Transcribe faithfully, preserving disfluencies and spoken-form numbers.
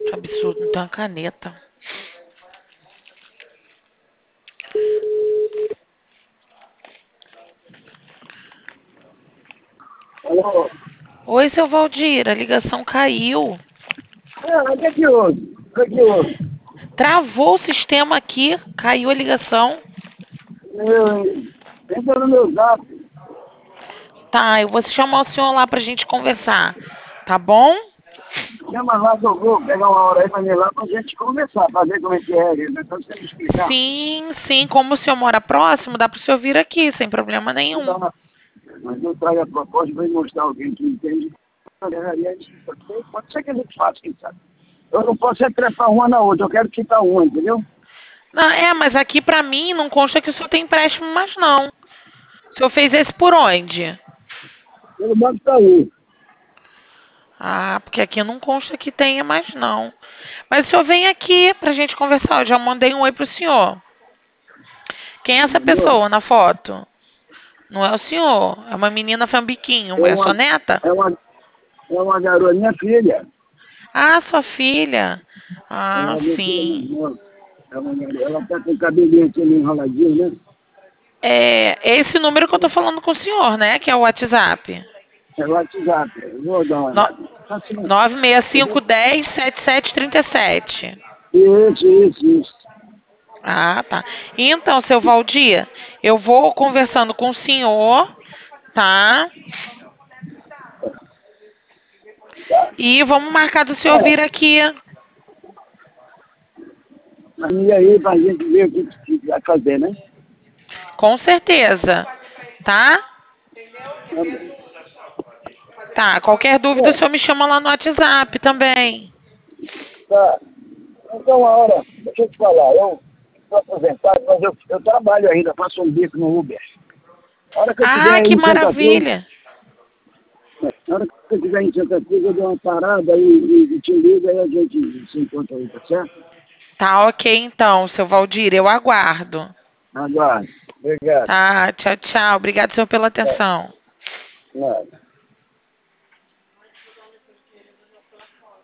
Absurdo, não tem uma caneta. Alô? Oi, seu Valdir, a ligação caiu. Ah, o que é que houve? O que é que houve? Travou o sistema aqui, caiu a ligação. Eu, entra no meu zap. Tá, eu vou chamar o senhor lá pra gente conversar. Tá bom? Chama lá que eu vou pegar uma hora aí pra mim lá pra gente conversar, pra ver como é que é. Então você me explicar. Sim, sim. Como o senhor mora próximo, dá pro senhor vir aqui, sem problema nenhum. Então, mas eu trago a proposta para mostrar alguém que entende. Pode ser que a gente faça, quem sabe. Eu não posso é trepar uma na outra, eu quero quitar uma, entendeu? Não, é, mas aqui pra mim não consta que o senhor tem empréstimo mais não. O senhor fez esse por onde? Pelo Banco Itaú. Ah, porque aqui não consta que tenha mais não. Mas o senhor vem aqui pra gente conversar. Eu já mandei um oi pro senhor. Quem é essa Entendeu? pessoa na foto? Não é o senhor. É uma menina fambiquinho. É É sua uma, neta? é uma, é uma garota, minha filha. Ah, sua filha. É Ah, uma minha filha sim. mais nova. É uma garota. Ela tá com o cabelinho aqui meio enroladinho, né? É esse número que eu tô falando com o senhor, né? Que é o WhatsApp. É o WhatsApp. Eu vou dar uma No- olhada. Tá assim, nove seis cinco entendeu? um zero sete sete três sete. Isso, isso, isso. Ah, tá. Então, seu Valdir, eu vou conversando com o senhor, tá? Tá. E vamos marcar do senhor É. vir aqui. E aí, pra gente ver o que que vai fazer, né? Com certeza. Tá? Tá bom. Tá. Qualquer dúvida, o É, senhor me chama lá no WhatsApp também. tá. Então, a hora, deixa eu te falar, eu estou aposentado, mas eu, eu trabalho ainda, faço um bico no Uber. A hora que eu estiver Ah, aí que em Santa Cruz, maravilha. né, a hora que eu estiver em Santa Cruz, eu dou uma parada e, e, e te ligo, aí a gente se encontra aí, tá certo? Tá ok, então, seu Valdir. Eu aguardo. Aguardo. Obrigado. Tá. Tchau, tchau. Obrigado, senhor, pela Tá. atenção. Nada.